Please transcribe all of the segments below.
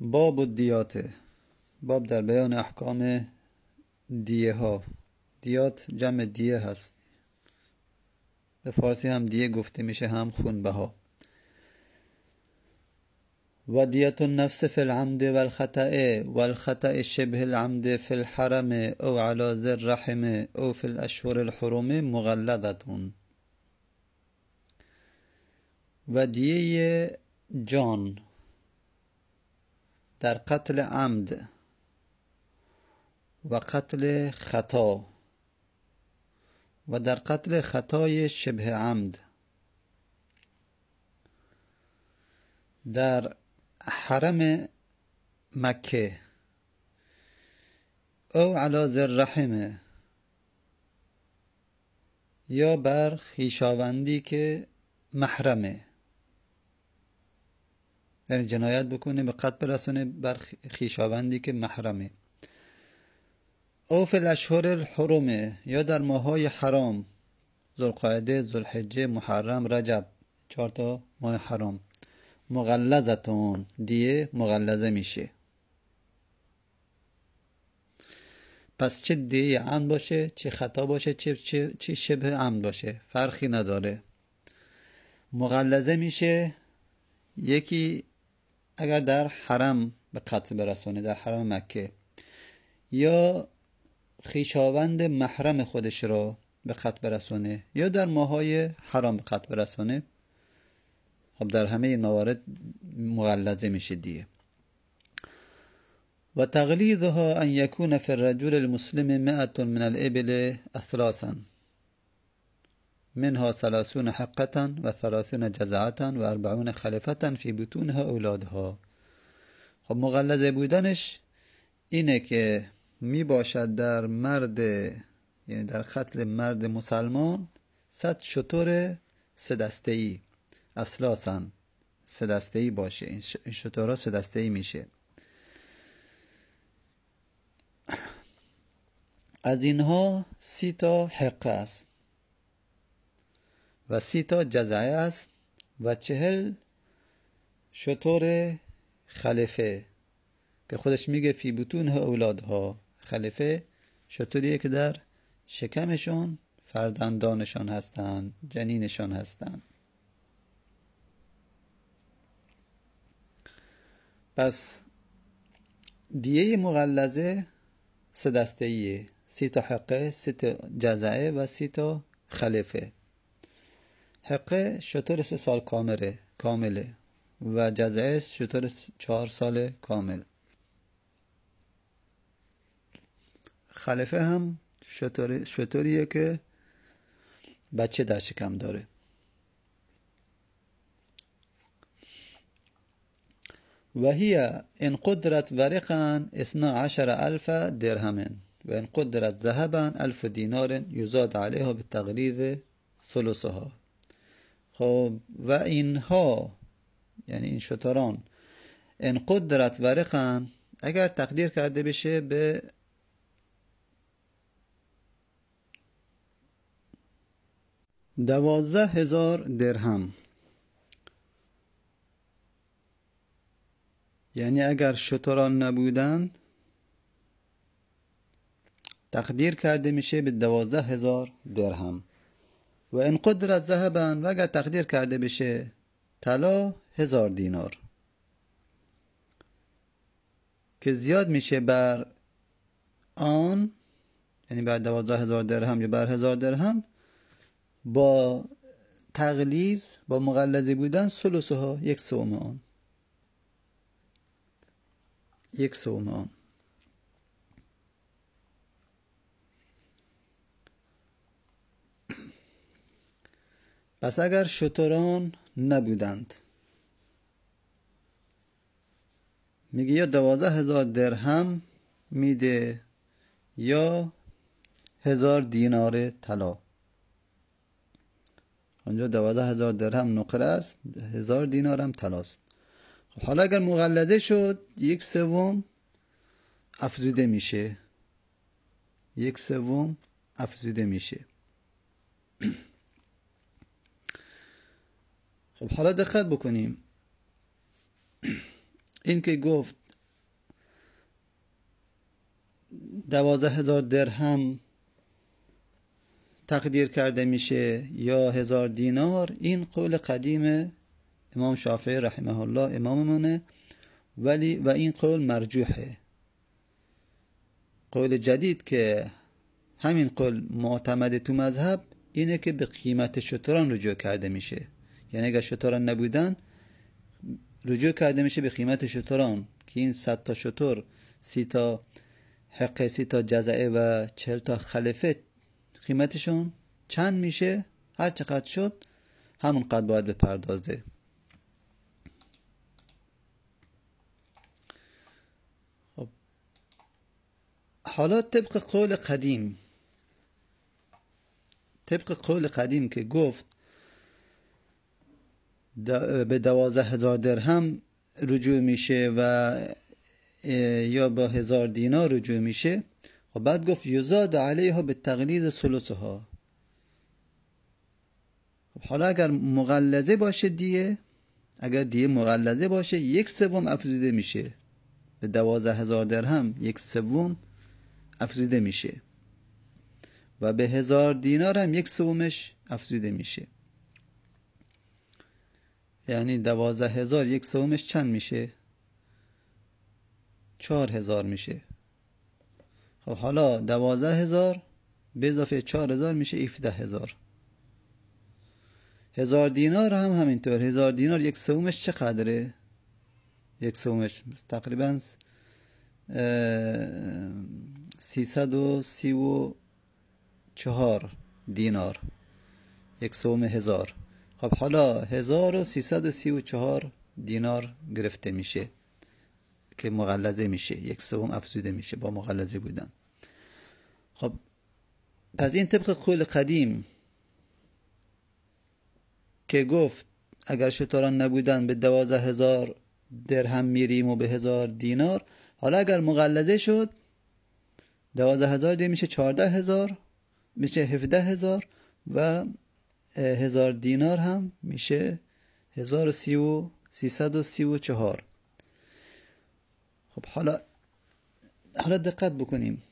باب الدیات، باب در بیان احکام دیه ها. دیات جمع دیه هست، به فارسی هم دیه گفته میشه هم خونبه ها. و دیت النفس فی العمد والخطأ شبه العمد فی الحرم او علی ذی الرحم او فی الاشهر الحرم مغلظة. و دیه جان در قتل عمد و قتل خطا و در قتل خطای شبه عمد در حرم مکه او علی ذی الرحم یا بر خویشاوندی که محرمه، یعنی جنایت بکنه به قتل برسونه بر خویشاوندی که محرمه. او فی الاشهر الحرم یا در ماهای حرام، ذوالقعده، ذوالحجه، محرم، رجب، 4 ماه حرام. مغلظتون دیه مغلظه میشه. پس چه دیه عمد باشه، چه خطا باشه، چه شبه عمد باشه، فرقی نداره، مغلظه میشه. یکی اگر در حرم به قتل برسونه، در حرم مکه، یا خویشاوند محرم خودش را به قتل برسونه، یا در ماهای حرام به قتل برسونه، خب در همه این موارد مغلظه میشه دیه. و تغلیظها ان یکون فی الرجل المسلم 100 من الابل اثلاثا منها 30 حقة و 30 جزعة و 40 خلفة فی بطونها اولادها. خب مغلظه بودنش اینه که می باشد در مرد، یعنی در قتل مرد مسلمان 100 شتر 3 دسته‌ای، اثلاثا 3 دسته‌ای باشه. این شترها 3 دسته‌ای میشه. از اینها 30 تا حقه است و 30 تا جزعه است و 40 شتر خلفه که خودش میگه فی بطونها اولادها. خلفه شتریه که در شکمشون فرزندانشان هستند، جنینشان هستند. پس دیه مغلظه 3 دسته‌ایه، 30 تا حقه، 30 تا جزعه و 30 تا خلفه. حقه شتر 3 سال کامله و جزعه شتر 4 سال کامل. خلفه هم شتریه که بچه در شکم داره. و هی ان قدرت ورقا 12,000 درهم و ان قدرت ذهبا 1000 دینار یزاد علیها بالتغلیظ ثلثها. خب و اینها، یعنی این شتران، ان قدرت ورقا اگر تقدیر کرده بشه به 12,000 درهم، یعنی اگر شتران نبودند تقدیر کرده میشه به 12,000 درهم. و ان قدرت ذهبا و اگر تقدیر کرده بشه طلا 1000 دینار که زیاد میشه بر آن، یعنی بر 12,000 درهم یا بر 1000 درهم، با تغلیظ، با مغلظه بودن ثلثها، 1/3 آن، 1/3 آن. پس اگر شتران نبودند میگه یا 12,000 درهم میده یا 1000 دینار طلا. اونجا 12,000 درهم نقره است، 1000 دینار هم طلاست. حالا اگر مغلظه شد 1/3 افزوده میشه، 1/3 افزوده میشه. خب حالا دقت بکنیم، این که گفت 12,000 درهم تقدیر کرده میشه یا 1000 دینار، این قول قدیم امام شافعی رحمه الله اماممونه، و این قول مرجوحه. قول جدید که همین قول معتمد تو مذهب اینه که به قیمت شتران رجوع کرده میشه. یعنی اگر شتران نبودن رجوع کرده میشه به قیمت شتران، که این 100 تا شتر، 30 تا حقه، 30 تا جزعه و 40 تا خلفه قیمتشون چند میشه، هر چقدر شد همون قدر باید بپردازه. خب حالا طبق قول قدیم که گفت به 12,000 درهم رجوع میشه و یا با 1000 دینار رجوع میشه، و بعد گفت یزاد علیها به تقلید ثلثها. حالا اگر مغلظه باشه اگر دیه مغلظه باشه 1/3 افزوده میشه به 12,000 درهم، 1/3 افزوده میشه و به 1000 دینار هم 1/3 افزوده میشه. یعنی 12,000 1/3 چند میشه؟ 4,000 میشه. خب حالا 12,000 به اضافه 4,000 میشه 17,000. 1000 دینار هم همینطور. 1000 دینار 1/3 چقدره؟ 1/3 تقریبا 334 دینار، 1/1000. خب حالا 1334 دینار گرفته میشه که مغلظه میشه، 1/3 افزوده میشه با مغلظه بودن. خب پس این طبق قول قدیم که گفت اگر شتران نبودن به 12,000 درهم میریم و به 1000 دینار. حالا اگر مغلظه شد 12,000 دیگه میشه 14,000، میشه 17,000 و 1000 دینار هم میشه 1334. خب حالا دقت بکنیم.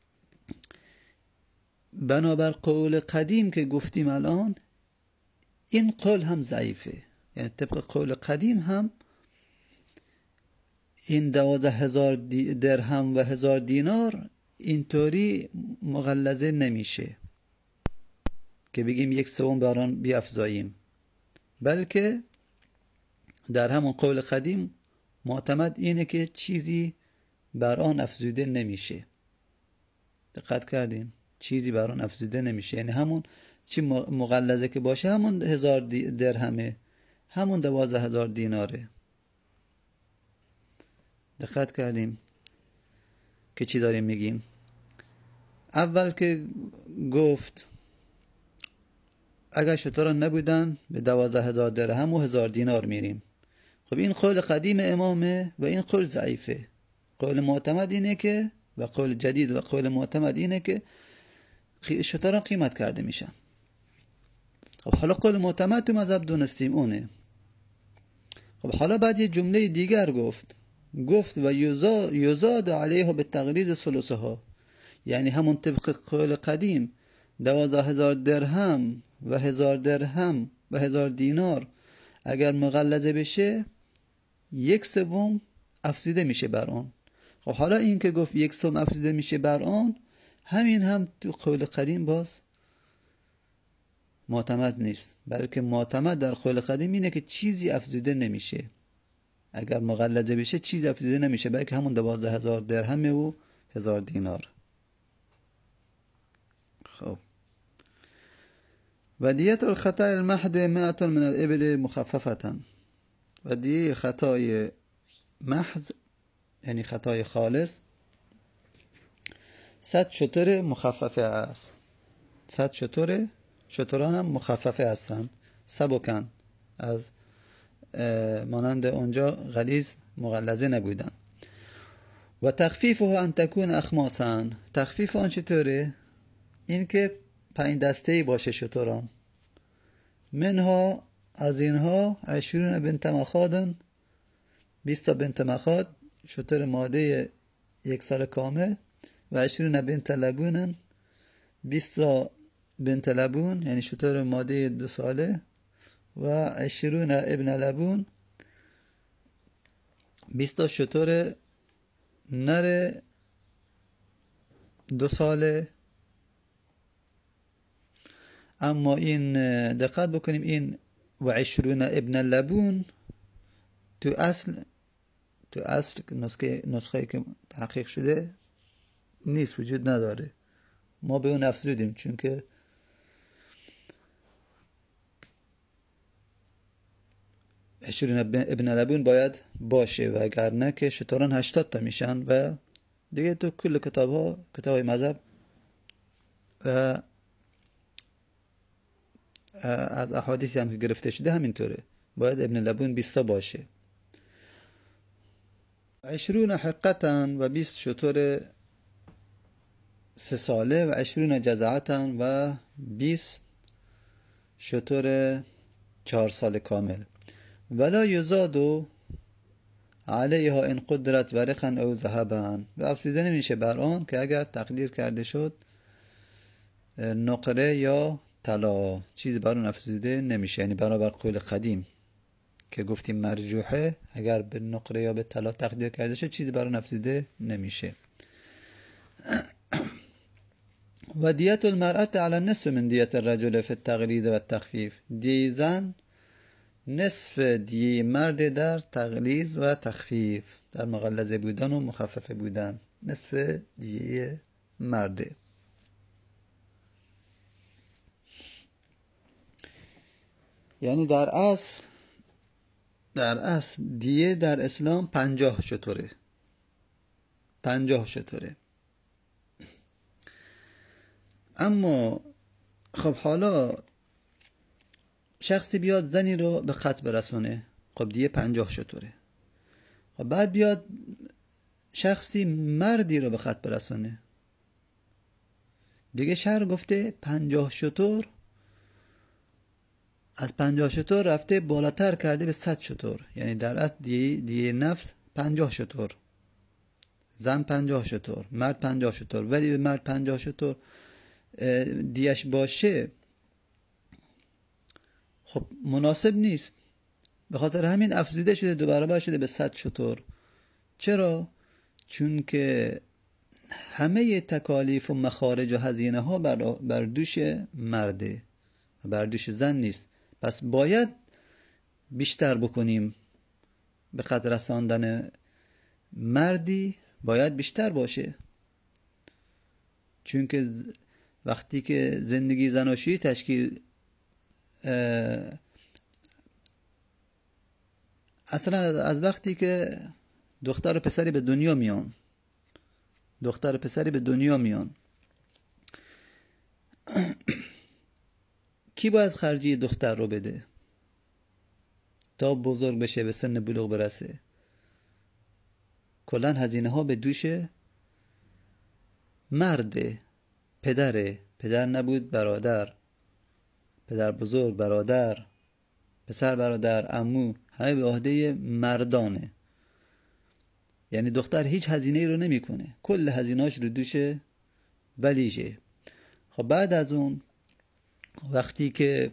بنابر قول قدیم که گفتیم الان، این قول هم ضعیفه. یعنی طبق قول قدیم هم این 12,000 درهم و 1000 دینار اینطوری مغلظه نمیشه که بگیم 1/3 بران بیافزاییم، بلکه در همون قول قدیم معتمد اینه که چیزی بر آن افزوده نمیشه. دقت کردیم؟ چیزی بر آن افزوده نمیشه، یعنی همون چی مغلظه که باشه همون 1000 درهمه، همون 12,000 دیناره. دقت کردیم که چی داریم میگیم؟ اول که گفت اگر شتران نبودن به 12,000 درهم و 1000 دینار میریم. خب این قول قدیم امامه و این قول ضعیفه. قول معتمد اینه که، و قول جدید و قول معتمد اینه که شتران قیمت کرده میشن. خب حالا قول معتمد تو مذهب دونستیم اونه. خب حالا بعد یه جمله دیگر گفت و یزاد علیها به تقلید ثلثها. یعنی همون طبق قول قدیم 12,000 درهم و 1000 درهم و 1000 دینار اگر مغلظه بشه 1/3 افزوده میشه بر آن. خب حالا این که گفت 1/3 افزوده میشه بر آن، همین هم تو قول قدیم باز معتمد نیست، بلکه معتمد در قول قدیم اینه که چیزی افزوده نمیشه. اگر مغلظه بشه چیزی افزوده نمیشه، بلکه همون 12,000 درهمه و 1000 دینار. خب و دیت الخطأ المحض 100 من الابل مخففة. و دیه خطای محض یعنی خطای خالص 100 شتر مخففه است. 100 شتران هم مخففه هستن، سبکن، از مانند اونجا غلیظ مغلظه نبودن. و تخفیفه ان تکون اخماسا. تخفیف آن چطوره؟ این که 5 دسته‌ای باشه شتران. منها از اینها 20 بنت مخاض، 20 بنت مخاض، شتر ماده 1 سال کامل، و 20 بنت لبون، 20 بنت لبون یعنی شتر ماده 2 ساله، و 20 ابن لبون، 20 شتر نر 2 ساله. اما این دقت بکنیم این و 20 ابن لبون تو اصل نسخه که تحقیق شده نیست، وجود نداره. ما به اون افزودیم چون که اشرین ابن لبون باید باشه و اگر نه که شتران 80 تا میشن و دیگه تو کل کتاب مذهب و از احادیثی هم که گرفته شده همینطوره، باید ابن لبون 20 تا باشه. 20 حقتا و 20 شتر 3 ساله و 20 جزعتا و 20 شتر 4 سال کامل. ولا یزادو علیها ان قدرت ورقا او ذهبا، و افزوده نمیشه بر آن که اگر تقدیر کرده شد نقره یا طلا، چیزی بر اون افزوده نمیشه. یعنی برابر قول قدیم که گفتیم مرجوحه، اگر به نقره یا به طلا تقدیر کرده شد چیزی بر اون افزوده نمیشه. و دیت المرأة على النصف من دیت الرجل فی التقلید و التخفیف، دی زن نصف دیه مرد در تغلیظ و تخفیف، در مغلظه بودن و مخفف بودن، نصف دیه مرده. یعنی در اصل دیه در اسلام 50 شتره، 50 شتره. اما خب حالا شخصی بیاد زنی رو به خط برسونه، خب دیه 50 شتره. خب بعد بیاد شخصی مردی رو به خط برسونه، دیگه شرع گفته 50 شتر، از 50 شتر رفته بالاتر کرده به 100 شتر. یعنی در اصل دیه نفس 50 شتر، زن 50 شتر، مرد 50 شتر. ولی به مرد 50 شتر دیش باشه خب مناسب نیست، به خاطر همین افزوده شده، 2 برابر شده به 100 شتر. چرا؟ چون که همه تکالیف و مخارج و هزینه ها بر دوش مرده و بر دوش زن نیست. پس باید بیشتر بکنیم، به قدر رساندن مردی باید بیشتر باشه، چون که وقتی که زندگی زناشویی تشکیل اصلا از وقتی که دختر و پسری به دنیا میان، دختر و پسری به دنیا میان، کی باید خرجی دختر رو بده تا بزرگ بشه، به سن بلوغ برسه؟ کلن هزینه ها به دوش مرده، پدر نبود برادر، پدر بزرگ، برادر، پسر برادر، عمو، همه به عهده مردانه. یعنی دختر هیچ هزینه‌ای رو نمیکنه، کل هزینه‌اش رو دوش ولیشه. خب بعد از اون وقتی که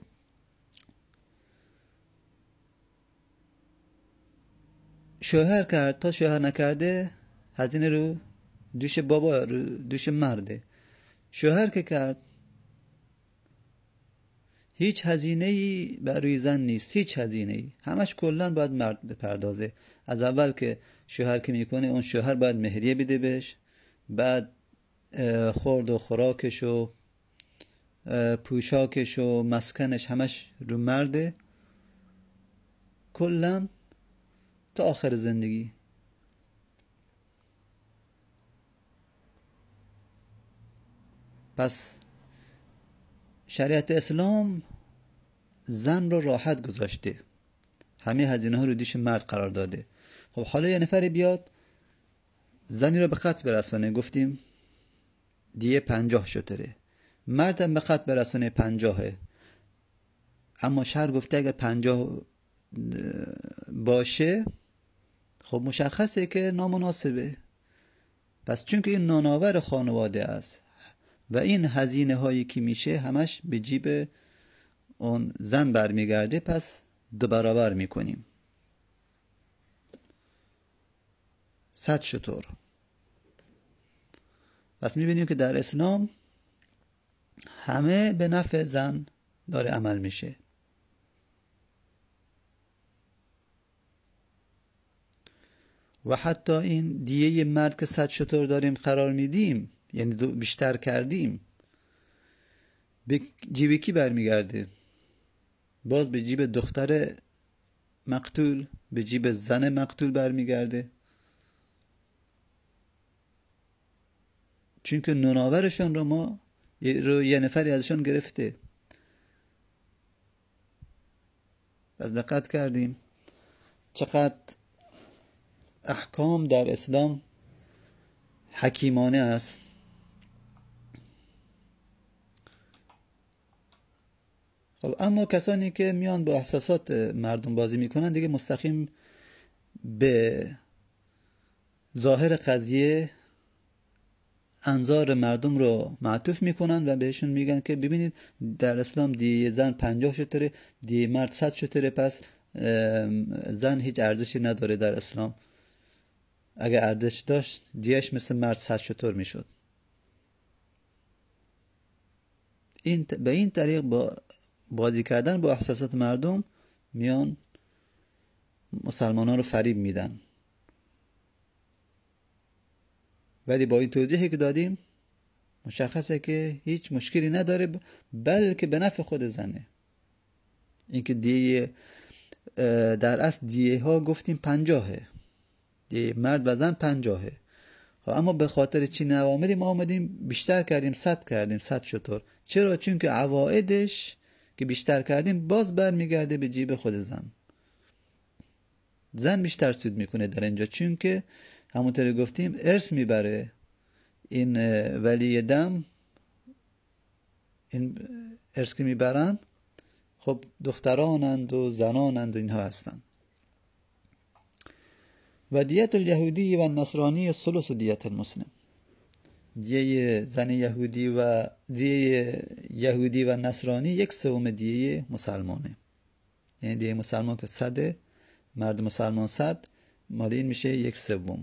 شوهر کرد تا شوهر نکرده هزینه رو دوش بابا، رو دوش مرده. شوهر که کرد هیچ هزینه‌ای برای زن نیست، هیچ هزینه‌ای، همش کلا باید مرد بپردازه. از اول که شوهر که میکنه اون شوهر باید مهریه بده بهش، بعد خورد و خوراکش و پوشاکش و مسکنش همش رو مرده، کلا تا آخر زندگی. پس شریعت اسلام زن رو راحت گذاشته، همه هزینه ها رو دوش مرد قرار داده. خب حالا یه نفری بیاد زنی رو به خط برسانه، گفتیم دیه 50 شتره، مردم به خط برسانه 50، اما شرع گفته اگر 50 باشه خب مشخصه که نامناسبه. پس چون که این نانآور خانواده است و این هزینه هایی که میشه همش به جیب اون زن برمیگرده، پس 2 برابر میکنیم. 100 شتر. پس میبینیم که در اسلام همه به نفع زن داره عمل میشه. و حتی این دیه مرد که 100 شتر داریم قرار میدیم، یعنی بیشتر کردیم، به جیب کی برمیگرده؟ باز به جیب دختر مقتول، به جیب زن مقتول برمیگرده، چون که نوناورشان رو یه نفری ازشان گرفته. پس دقت کردیم چقدر احکام در اسلام حکیمانه است. خب اما کسانی که میان با احساسات مردم بازی میکنن دیگه مستقیم به ظاهر قضیه انظار مردم رو معطوف میکنن و بهشون میگن که ببینید در اسلام دیه زن 50 شتره، دیه مرد 100 شتره، پس زن هیچ ارزشی نداره در اسلام. اگه ارزش داشت دیهش مثل مرد 100 شتر میشد. به این طریق با بازی کردن با احساسات مردم میان مسلمانان رو فریب میدن. ولی با این توضیحی که دادیم مشخصه که هیچ مشکلی نداره، بلکه به نفع خود زنه. اینکه دیه در اصل دیه ها گفتیم 50، دیه مرد و زن 50. اما به خاطر چین عواملی ما آمدیم بیشتر کردیم، 100 کردیم، 100 شتر. چرا؟ چون که عوائدش که بیشتر کردیم باز برمیگرده به جیب خود زن. زن بیشتر سود میکنه در اینجا، چون که همونطور گفتیم ارث میبره. این ولی دم، این ارث که میبرن خب دخترانند و زنانند و اینها هستن. و دیت الیهودی و نصرانی ثلث دیت المسلم. دیه زن یهودی و دیه یهودی و نصرانی 1/3 دیه مسلمانه. یعنی دیه مسلمان که 100، مرد مسلمان 100، مال این میشه 1/3،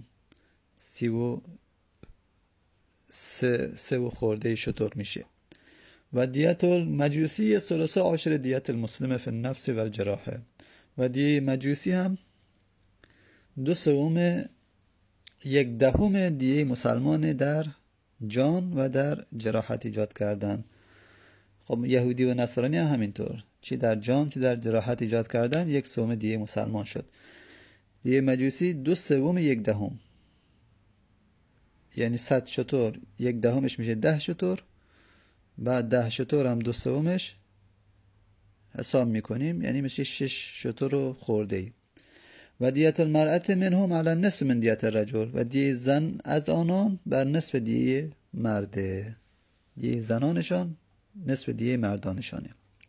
33 خورده شتر میشه. و دیت المجوسی ثلث عشر دیت المسلم فی النفس و الجراحه. و دیه مجوسی هم 2/3 1/10 دیه مسلمان در جان و در جراحت ایجاد کردن. خب یهودی و نصرانی هم همینطور، چی در جان چی در جراحت ایجاد کردن 1/3 دیه مسلمان شد. دیه مجوسی 2/3 1/10، یعنی 100 شتر 1/10 میشه 10 شتر، بعد 10 شتر هم 2/3 حساب میکنیم، یعنی میشه 6 شتر و خورده ای. و دیت المرأة منهم علی نصف من دیت الرجل. و دیه زن از آنان بر نصف دیه مرده. دیه زنانشان نصف دیه مردانشانه.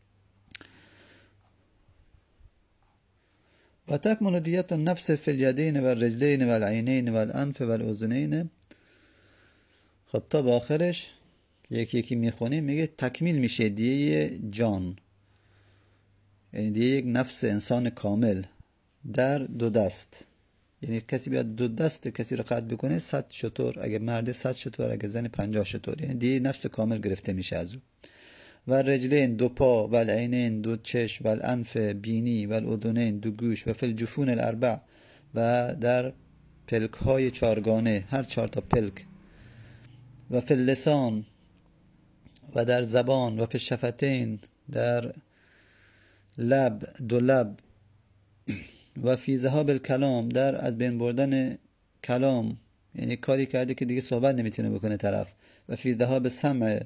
و تکمل دیت النفس فی الیدین و الرجلین و العینین و الانف و الاذنین. خب تا با آخرش یکی یکی میخونیم، میگه تکمیل میشه دیه جان، یعنی دیه یک نفس انسان کامل در 2 دست. یعنی کسی بیاد 2 دست کسی رو قطع بکنه 100 شتر، اگه مرد 100 شتر، اگه زن 50 شتر، یعنی دیه نفس کامل گرفته میشه از او. و رجلین 2 پا، و العینین 2 چشم، و الانف بینی، و الاذنین 2 گوش، و فی الجفون الاربع، و در پلک های 4گانه هر 4 تا پلک، و فی اللسان، و در زبان، و فی الشفتین در لب 2 لب، و فی ذهاب الکلام در از بین بردن کلام، یعنی کاری کرده که دیگه صحبت نمیتونه بکنه طرف. و فی ذهاب سمع،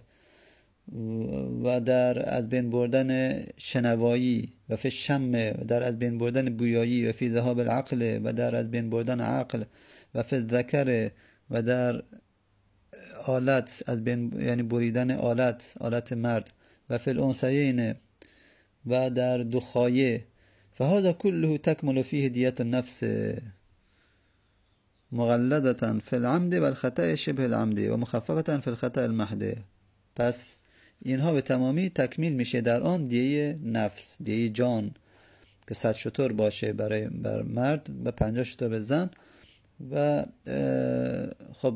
و در از بین بردن شنوایی. و فی الشم، در از بین بردن بویایی. و فی ذهاب العقل، و در از بین بردن عقل. و فی الذکر، و در آلت از بین، یعنی بریدن آلت مرد. و فی الانثیین، و در 2 خایه. فهذا كله تكمل فيه دیت النفس. مغلظة فی العمد و الخطأ شبه العمد و مخففة فی الخطأ المحض. پس اینها به تمامی تکمیل میشه در آن دیه نفس، دیه جان که 100 شتر باشه بر مرد و 50 شتر به زن. و خب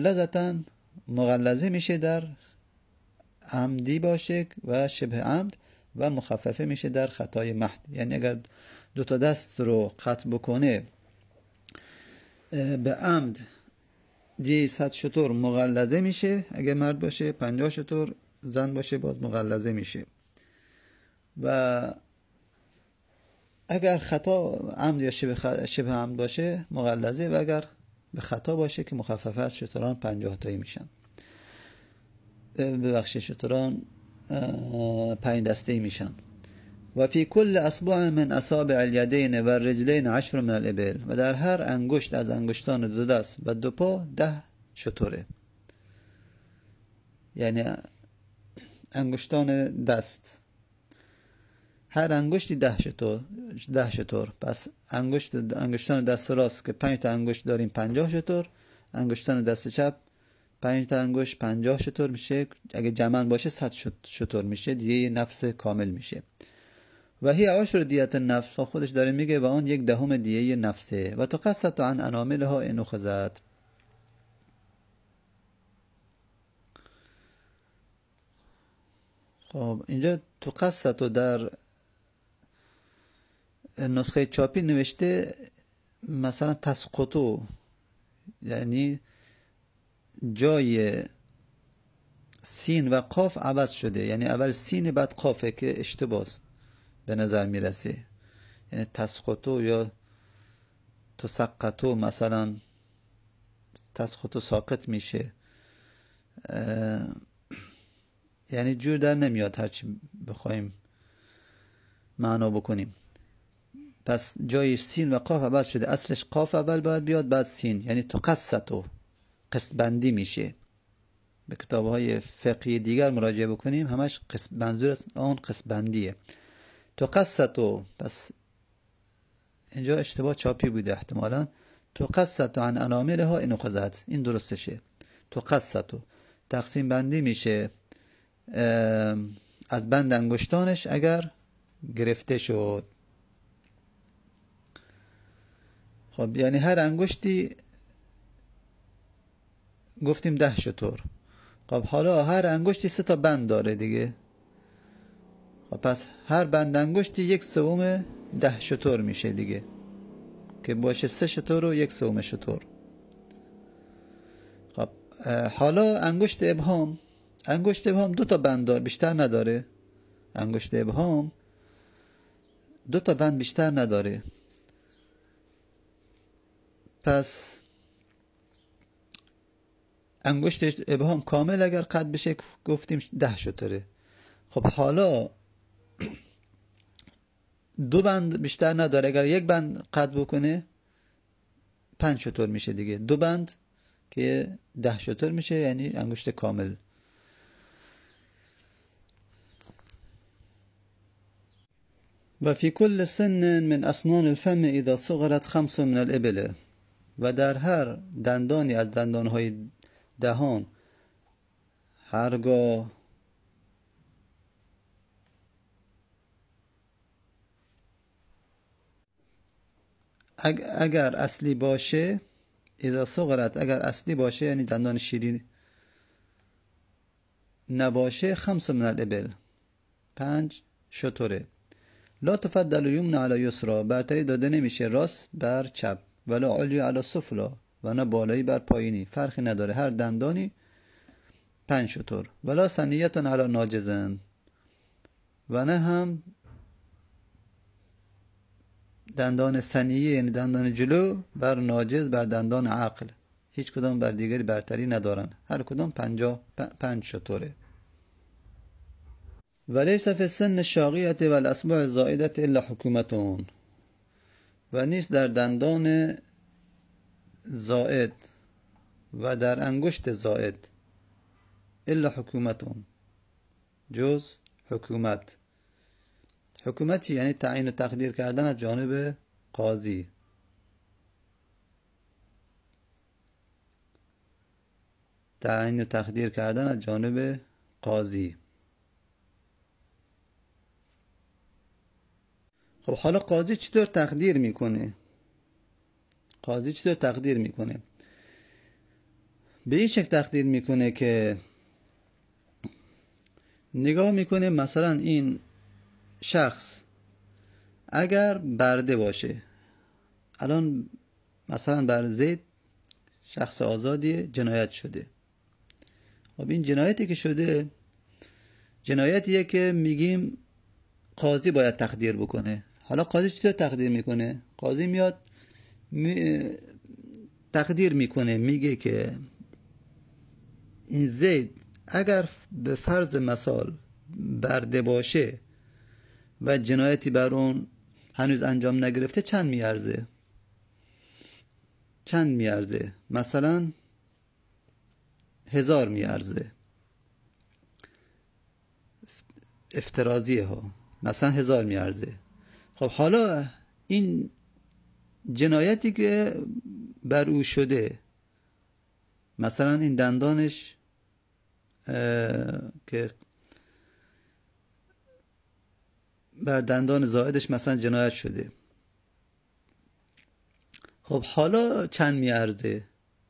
مغلظه میشه در عمدی باشه و شبه عمد و مخففه میشه در خطای محض. یعنی اگر 2 تا دست رو قطع بکنه به عمد دی 100 شتر مغلظه میشه، اگر مرد باشه 50 شتر، زن باشه باز مغلظه میشه. و اگر خطا عمد یا شبه عمد باشه مغلظه، و اگر به خطا باشه که مخففه از شتران 50 تایی میشن. ببخشید شتران 5 دسته میشن. و فی کل اصبع من اصابع الیدین و الرجلین 10 من الابل. و در هر انگشت از انگشتان 2 دست و 2 پا 10 شتره. یعنی انگشتان دست، هر انگشتی 10 شتر. پس انگشتان دست راست که 5 تا انگشت داریم 50 شتر، انگشتان دست چپ 5 تا انگشت 50 شتر میشه. اگه جمع باشه 100 شتر میشه، دیگه نفس کامل میشه. و هی 10 دیت النفس، خودش داره میگه و آن 1/10 دیه نفسه. و تقصت عن اناملها ان اخذت. خب اینجا تقصت در نسخه چاپی نوشته مثلا تسقطو، یعنی جای سین و قاف عوض شده، یعنی اول سین بعد قافه که اشتباس به نظر میرسه. یعنی تسقطو یا تسقطو، مثلا تسقطو ساقط میشه، یعنی جور در نمیاد هرچی بخوایم معنا بکنیم. پس جای سین و قاف عوض شده، اصلش قاف اول باید بیاد بعد سین، یعنی تقصتو قسط بندی میشه. به کتاب‌های فقهی دیگر مراجعه بکنیم همش منظور از آن قسط بندیه. تقصتو، پس اینجا اشتباه چاپی بوده احتمالاً. تقصتو عن اناملها ان اخذت، این درستشه. تقصتو تقسیم بندی میشه از بند انگشتانش اگر گرفته شد. خب یعنی هر انگشتی گفتیم 10 شتر. خب حالا هر انگشتی 3 تا بند داره دیگه. خب پس هر بند انگشتی 1/3 10 شتر میشه دیگه، که باشه 3 شتر و 1/3 شتر. خب حالا انگشت ابهام 2 تا بند داره، بیشتر نداره. انگشت ابهام 2 تا بند بیشتر نداره. پس انگشت ابهام کامل اگر قطع بشه گفتیم 10 شتره. خب حالا 2 بند بیشتر نداره، اگر 1 بند قطع بکنه 5 شتر میشه دیگه. 2 بند که 10 شتر میشه، یعنی انگشت کامل. و فی کل سن من اسنان الفم اذا صغرت 5 من الابل. و در هر دندانی از دندانهای دهان هرگاه اگر اصلی باشه، اذا صغرت اگر اصلی باشه یعنی دندان شیرین نباشه، 5 من الابل 5 شتره. لا تفضل یمنا علی یسرا، برتری داده نمیشه راست بر چپ. ولا علی علی سفلا، و نه بالایی بر پایینی، فرقی نداره، هر دندانی 5 شتر. ولا ثنیتون علی ناجزن، و نه هم دندان ثنیه یعنی دندان جلو بر ناجز بر دندان عقل، هیچ کدام بر دیگری برتری ندارن، هر کدام 5 شتره. ولیس فی السن الشاقیة و الاصبع الزائدة الا حکومتون، و نیست در دندان زائد و در انگشت زائد الا حکومتون، جز حکومت. حکومتی یعنی تعیین و تقدیر کردن از جانب قاضی. تعیین و تقدیر کردن از جانب قاضی. خب حالا قاضی چطور تقدیر میکنه؟ قاضی چطور تقدیر میکنه؟ به این شکل تقدیر میکنه که نگاه میکنه مثلا این شخص اگر برده باشه، الان مثلا بر زید شخص آزادی جنایت شده. خب این جنایتی که شده جنایتیه که میگیم قاضی باید تقدیر بکنه. حالا قاضی چطور تقدیر میکنه؟ قاضی میاد تقدیر میکنه، میگه که این زید اگر به فرض مثال برده باشه و جنایتی بر اون هنوز انجام نگرفته چند میارزه؟ چند میارزه؟ مثلا 1000 میارزه، افتراضیه ها، مثلا 1000 میارزه. خب حالا این جنایتی که بر او شده، مثلا این دندانش که بر دندان زائدش مثلا جنایت شده، خب حالا چند میارزه؟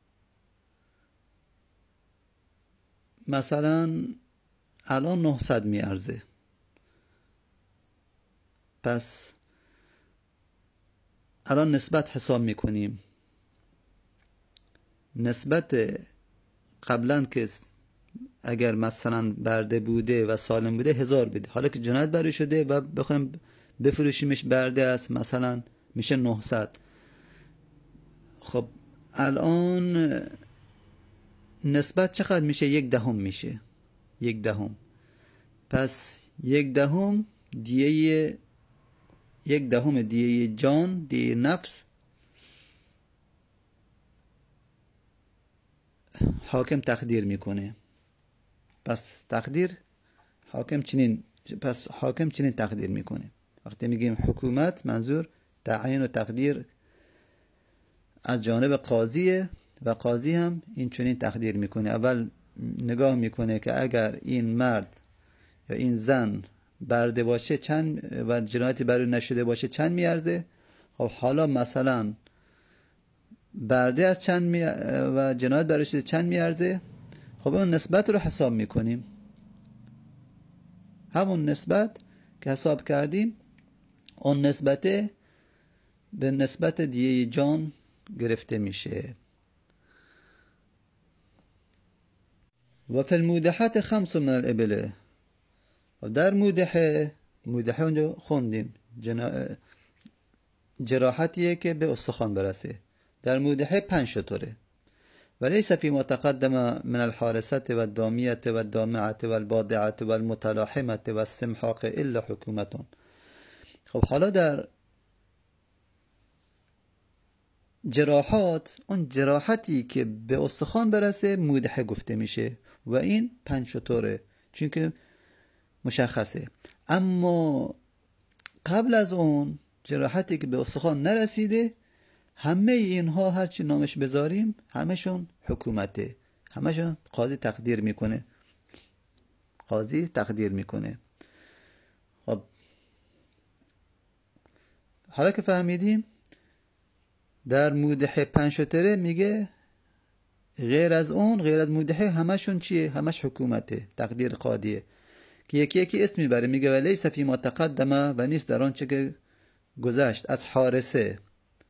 مثلا الان 900 میارزه. پس الان نسبت حساب میکنیم. نسبت قبلا که اگر مثلا برده بوده و سالم بوده 1000 بده، حالا که جنایت بری شده و بخوایم بفروشیمش برده است مثلا میشه 900. خب الان نسبت چقدر میشه؟ 1/10 میشه. 1/10. پس 1/10 دیه 1/10 دیه جان، دیه نفس حاکم تقدیر میکنه. پس حاکم چنین تقدیر میکنه. وقتی میگیم حکومت منظور تعیین و تقدیر از جانب قاضیه و قاضی هم این چنین تقدیر میکنه. اول نگاه میکنه که اگر این مرد یا این زن برده باشه چند و جنایتی بر او نشده باشه چند میارزه. خب حالا مثلا برده از چند و جنایت بر او شده چند میارزه. خب اون نسبت رو حساب میکنیم. همون نسبت که حساب کردیم اون نسبت به نسبت دیه جان گرفته میشه. و فی المودحات 5 من الابل. و در مودحه اونجا خوندیم جراحتیه که به استخوان برسه. در مودحه 5 شطوره. وليس فيما تقدم من الحارسة والدامية والدامعة والباضعة والمتلاحمة والسمحاق إلا حكومة. خب حالا در جراحات، اون جراحتی که به استخوان برسه مودحه گفته میشه و این 5 شطوره چون که مشخصه. اما قبل از اون جراحتی که به استخوان نرسیده همه اینها هرچی نامش بذاریم همشون حکومته، همشون قاضی تقدیر میکنه. خب حالا که فهمیدیم در مودحه 5 شطوره میگه غیر از مودحه همشون چیه؟ همش حکومته، تقدیر قاضیه که یکی یکی اسم میبره. میگه ولیس فیما تقدم و نیست در آنچه که گذشت از حارسه.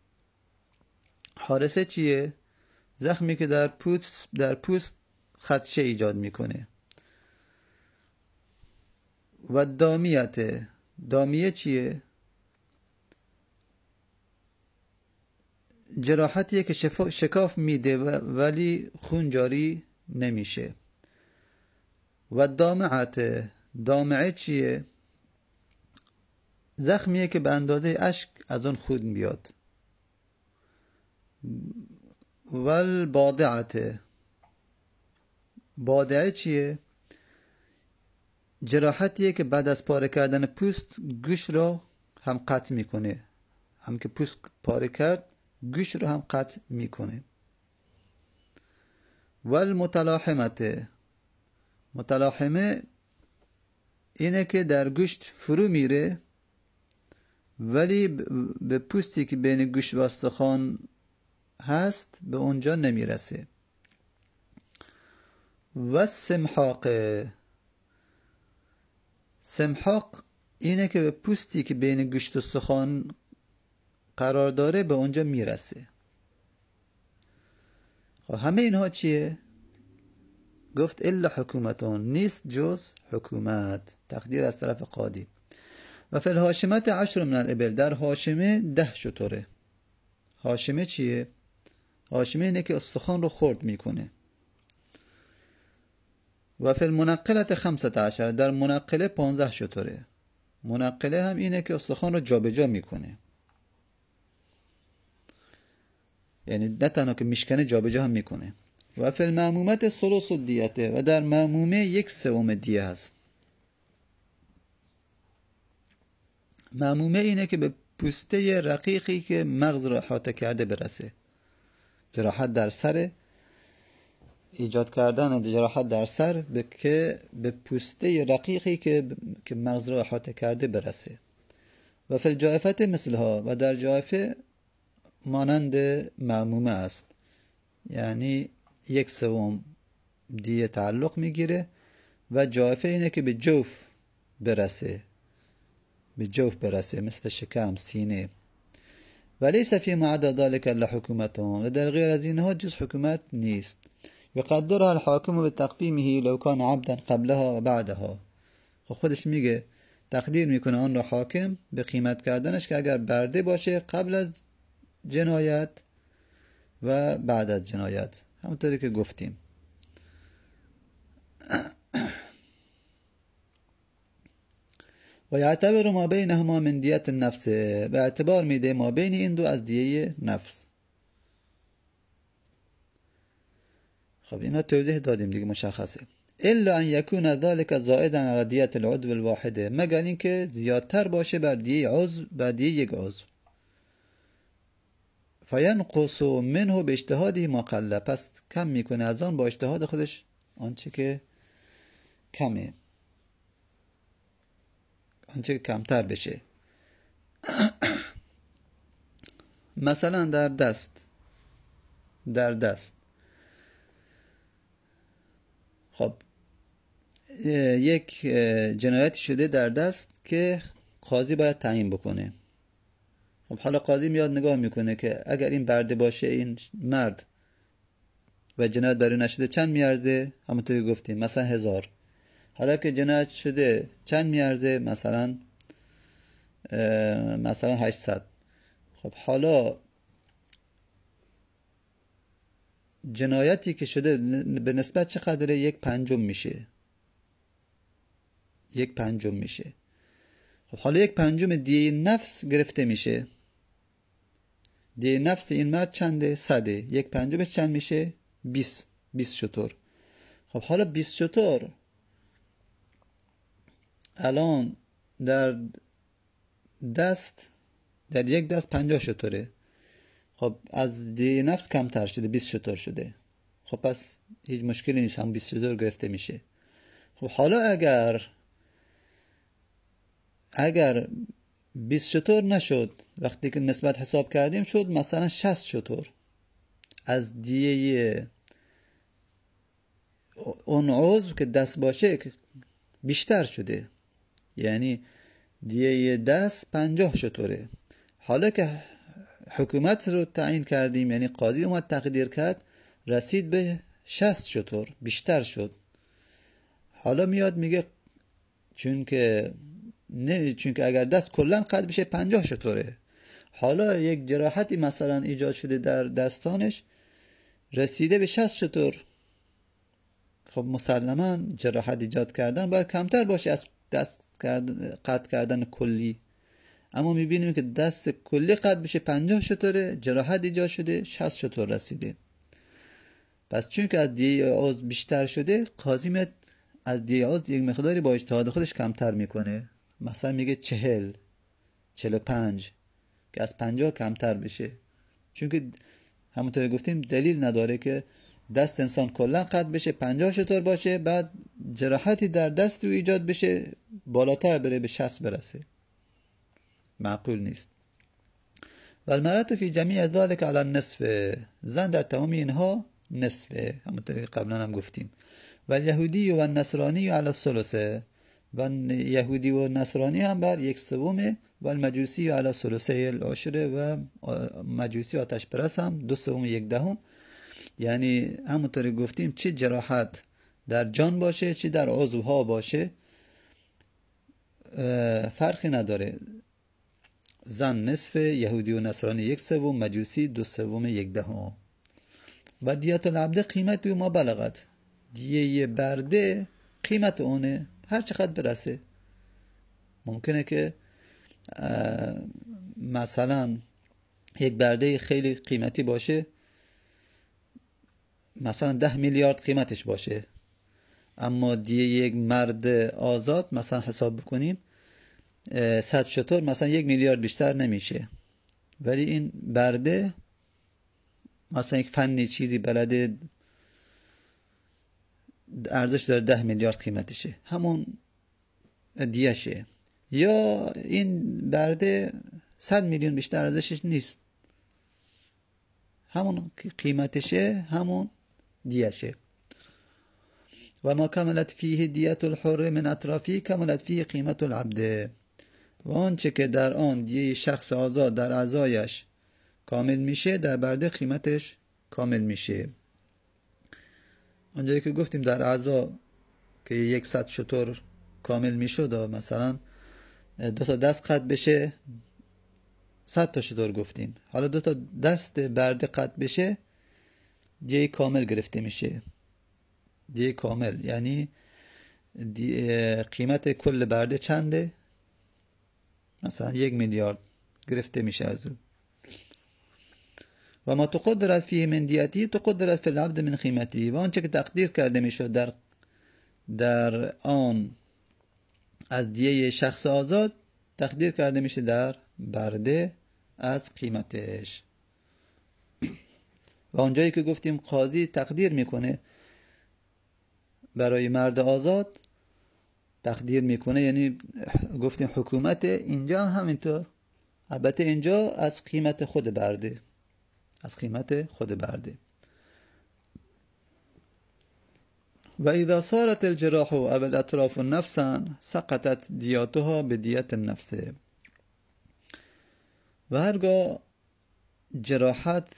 حارسه چیه؟ زخمی که در پوست خدشه ایجاد میکنه. و دامیه چیه؟ جراحتیه که شکاف میده ولی خون جاری نمیشه. و دامعه چیه؟ زخمیه که به اندازه اشک از اون خون بیاد. و بادعه چیه؟ جراحتیه که بعد از پاره کردن پوست گوش را هم قطع میکنه. هم که پوست پاره کرد گوش را هم قطع میکنه. و المتلاحمته، متلاحمه اینه که در گوشت فرو میره ولی به پوستی که بین گوشت و استخوان هست به اونجا نمیرسه. و سمحاق، سمحاق اینه که به پوستی که بین گوشت و استخوان قرار داره به اونجا میرسه. خب همه اینها چیه؟ گفت الا حکومتون، نیست جز حکومت، تقدیر از طرف قاضی. و فی الهاشمت 10 من الابل، در هاشمه 10 شتره. هاشمه چیه؟ هاشمه اینه که استخوان رو خرد میکنه. و فی المنقلت 15، در منقله 15 شتره. منقله هم اینه که استخوان رو جابجا میکنه، یعنی نه تنها که میشکنه جابجا هم میکنه. و فی المعمومت ثلث الدیته، و در معمومه 1/3 دیه هست. معمومه اینه که به پوسته رقیقی که مغز را احاطه کرده برسه. جراحت در سر، ایجاد کردن جراحت در سر که به پوسته رقیقی که مغز را احاطه کرده برسه. و فی الجائفه مثلها، و در جائفه مانند معمومه است، یعنی 1/3 دیه تعلق میگیره. و جائفه اینه که به جوف برسه، به جوف برسه، مثل شکم، سینه. ولی فی ما عدا ذلك الا حکومتون، و در غیر از اینها جز حکومت نیست. یقدرها الحاکم بتقویمه لو کان عبدا قبلها و بعدها. خودش میگه تقدیر میکنه آن را حاکم به قیمت کردنش که اگر برده باشه قبل از جنایت و بعد از جنایت، همونطوری که گفتیم. و یعتبر ما بینهما من دیت النفس، و اعتبار میده ما بین این دو از دیه نفس. خب اینا توضیح دادیم دیگه، مشخصه. الا ان یکون ذلك زائدا علی دیت العضو الواحده، مگر اینکه زیادتر باشه بر دیه عضو، بر دیه یک عضو. فینقص منه به اجتهاده ما قل، پس کم میکنه از آن با اجتهاد خودش آنچه که کمه، آنچه که کمتر بشه. مثلا در دست خب یک جنایتی شده در دست که قاضی باید تعیین بکنه. خب حالا قاضی میاد نگاه میکنه که اگر این برده باشه این مرد و جنایت برای نشده چند میارزه؟ همونطوری گفتیم مثلا 1000. حالا که جنایت شده چند میارزه؟ مثلا 800. خب حالا جنایتی که شده به نسبت چقدره؟ 1/5 میشه. 1/5 میشه. خب حالا 1/5 دیه نفس گرفته میشه. دیه نفس این مرد چنده؟ 100. 1/5 چند میشه؟ 20 شتر. خب حالا 20 شتر الان در یک دست 50 شتره. خب از دیه نفس کمتر شده، 20 شتر شده. خب پس هیچ مشکلی نیست، هم 20 شتر گرفته میشه. خب حالا اگر 20 شتر نشد، وقتی که نسبت حساب کردیم شد مثلا 60 شتر، از دیه اون عضو که دست باشه بیشتر شده، یعنی دیه دست 50 شتره. حالا که حکومت رو تعیین کردیم، یعنی قاضی اومد تقدیر کرد، رسید به 60 شتر، بیشتر شد. حالا میاد میگه چون که اگر دست کلن قد بشه 50 شتره، حالا یک جراحتی مثلا ایجاد شده در دستانش رسیده به 60 شتر. خب مسلما جراحت ایجاد کردن باید کمتر باشه از دست قطع کردن کلی. اما میبینیم که دست کلی قطع بشه 50 شتره، جراحت ایجاد شده 60 شتر رسیده. پس چون که از دیه عضو بیشتر شده، قاضی میاد از دیه عضو یک مقداری با اجتهاد خودش کمتر میکنه. مثلا میگه 45 که از 50 کمتر بشه، چون که همونطور گفتیم دلیل نداره که دست انسان کلا قطع بشه 50 شتر باشه، بعد جراحتی در دست او ایجاد بشه بالاتر بره به 60 برسه. معقول نیست. و المرأة فی جمیع ذلك علی النصف، زن در تمام اینها نصفه، همونطور که قبلا هم گفتیم. و الیهودی و النصرانی علی الثلث، و یهودی و نصرانی هم بر 1/3 و المجوسی علی ثلثه العشر، و مجوسی آتش پرست هم 2/3 1/10. یعنی همونطوری گفتیم چه جراحت در جان باشه چه در عضوها باشه فرقی نداره. زن نصف، یهودی و نصرانی 1/3، مجوسی 2/3 1/10. و دیت العبد قیمت ما بلغت، دیه برده قیمت اونه هر چقدر برسه. ممکنه که مثلا یک برده خیلی قیمتی باشه، مثلا 10 میلیارد قیمتش باشه، اما دیه یک مرد آزاد مثلا حساب بکنیم 100 شتر مثلا 1 میلیارد بیشتر نمیشه. ولی این برده مثلا یک فنی چیزی بلده ارزش داره 10 میلیارد قیمتشه، همون دیشه. یا این برده 100 میلیون بیشتر ارزشش نیست، همون قیمتشه، همون دیشه. و ما کملت فیه دیت الحر من اطرافی کملت فیه قیمت العبد، و آنچه که در آن دیه شخص آزاد در اعضایش کامل میشه در برده قیمتش کامل میشه. اونجایی که گفتیم در اعضا که 100 شتر کامل میشد، مثلا 2 تا دست قطع بشه 100 تا شتر گفتیم، حالا 2 تا دست برده قطع بشه دیه کامل گرفته میشه. دیه کامل یعنی قیمت کل برده چنده؟ مثلا 1 میلیارد گرفته میشه از او. و ما تقدرت فیه من دیتی تقدرت فی العبد من قیمتی، و آنچه که تقدیر کرده میشد در آن از دیه شخص آزاد تقدیر کرده میشه در برده از قیمتش. و اونجایی که گفتیم قاضی تقدیر میکنه برای مرد آزاد تقدیر میکنه، یعنی گفتیم حکومت، اینجا همینطور، البته اینجا از قیمت خود برده، از قیمت خود برده. و اذا صارت الجراح او الاطراف نفسا سقطت دیاتها به دیت النفس، و هرگاه جراحت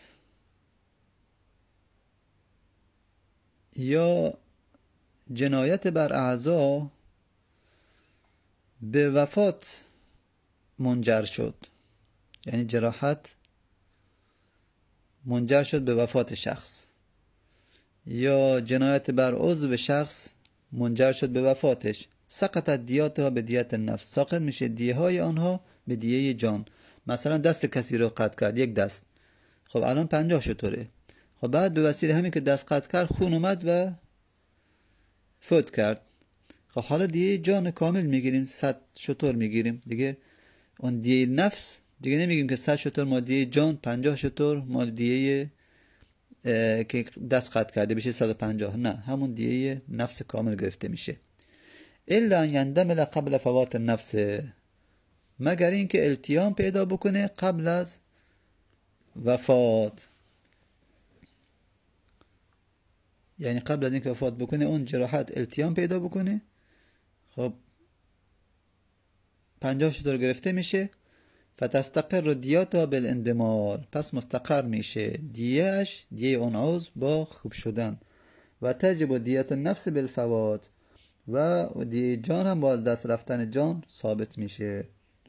یا جنایت بر اعضا به وفات منجر شد، یعنی جراحت منجر شد به وفات شخص، یا جنایت بر عضو شخص منجر شد به وفاتش، سقطت دیاتها به دیت النفس، ساقط میشه دیه های آنها به دیه جان. مثلا دست کسی رو قطع کرد، یک دست، خب الان 50 شتره، خب بعد به وسیله همین که دست قطع کرد خون اومد و فوت کرد، خب حالا دیه جان کامل میگیریم، 100 شتر میگیریم دیگه. اون دیه نفس دیگه نمیگیم که 100 شتر ما دیه جان، 50 شتر ما دیه که دست قطع کرده بشه 150، نه، همون دیه نفس کامل گرفته میشه. الا ان یندمل قبل فوات النفس، مگر اینکه التیام پیدا بکنه قبل از وفات، یعنی قبل از اینکه وفات بکنه اون جراحت التیام پیدا بکنه، خب 50 شتر گرفته میشه. فتستقر دیاتها بالاندمار، پس مستقر میشه دیهش، دیه اون عضو با خوب شدن. و تجب دیت النفس بالفوات، و دیه جان هم با از دست رفتن جان ثابت میشه.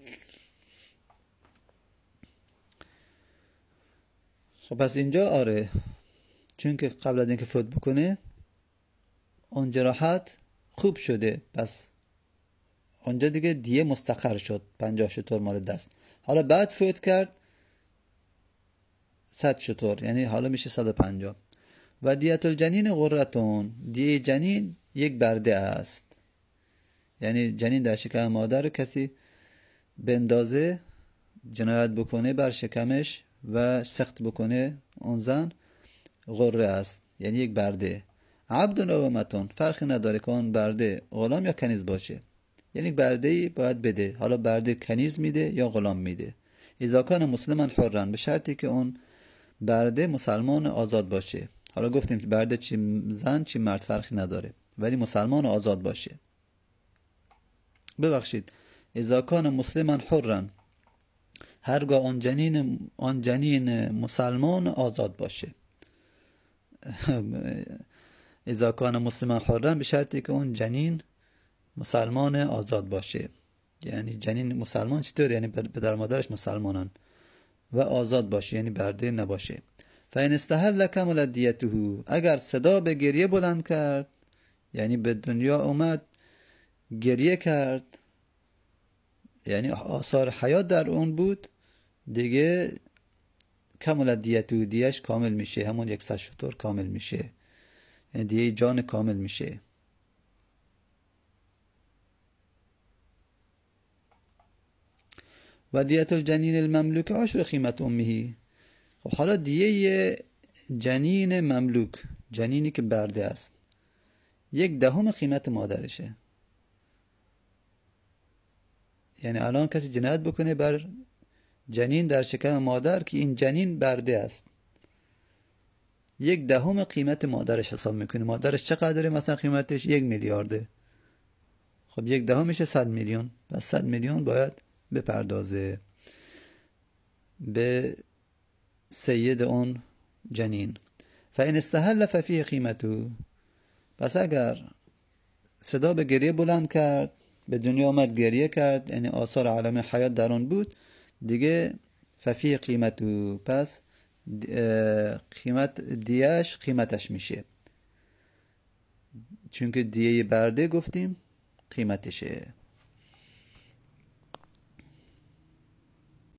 خب پس اینجا آره، چون که قبل از اینکه فوت بکنه اون جراحت خوب شده، پس اونجا دیگه دیه مستقر شد، 50 شتر مال دست. حالا بعد فوت کرد 100 شتر، یعنی حالا میشه 150. و دیت الجنین غرتون، دیه جنین یک برده است، یعنی جنین در شکم مادر کسی به اندازه جنایت بکنه بر شکمش و سخت بکنه اون زن، غره است، یعنی یک برده. عبد و امتون، فرقی نداره که اون برده غلام یا کنیز باشه، یعنی برده‌ای باید بده، حالا برده کنیز میده یا غلام میده. اذا کان مسلما حرا، به شرطی که اون برده مسلمان آزاد باشه. حالا گفتیم که برده چی زن چی مرد فرقی نداره، ولی مسلمان آزاد باشه. ببخشید، اذا کان مسلما حرا، هرگاه آن جنین مسلمان آزاد باشه. اذا کان مسلما حرا، به شرطی که اون جنین مسلمان آزاد باشه. یعنی جنین مسلمان چطور؟ یعنی پدر مادرش مسلمانان و آزاد باشه، یعنی برده نباشه. فإن استحل کمل دیته، اگر صدا به گریه بلند کرد، یعنی به دنیا اومد گریه کرد، یعنی آثار حیات در اون بود، دیگه کمل دیته، دیش کامل میشه، همون 100 شتر کامل میشه، یعنی دیه جان کامل میشه. و دیت الجنین المملوک عشر قیمت امه. خب حالا دیه جنین مملوک، جنینی که برده است، 1/10 قیمت مادرشه. یعنی الان کسی جنایت بکنه بر جنین در شکم مادر که این جنین برده است، 1/10 قیمت مادرش حساب میکنه. مادرش چقدره؟ مثلا قیمتش 1 میلیارده. خب 1/10 میشه 100 میلیون، و 100 میلیون باید بپردازه به سید اون جنین. فإن استحل ففیه قیمته، پس اگر صدا به گریه بلند کرد، به دنیا آمد گریه کرد، یعنی آثار عالم حیات در اون بود، دیگه ففیه قیمته، پس قیمت دیهش قیمتش میشه، چون که دیه برده گفتیم قیمتشه.